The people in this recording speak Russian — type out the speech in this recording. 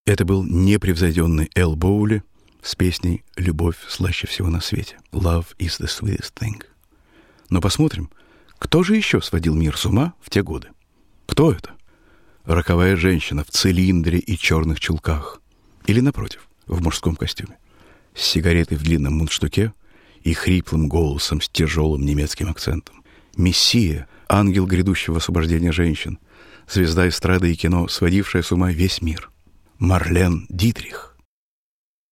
Это был непревзойденный Эл Боули с песней «Любовь слаще всего на свете» «Love is the sweetest thing». Но посмотрим, кто же еще сводил мир с ума в те годы? Кто это? Роковая женщина в цилиндре и черных чулках. Или, напротив, в мужском костюме. С сигаретой в длинном мундштуке и хриплым голосом с тяжелым немецким акцентом. Мессия, ангел грядущего освобождения женщин. Звезда эстрады и кино, сводившая с ума весь мир. Марлен Дитрих.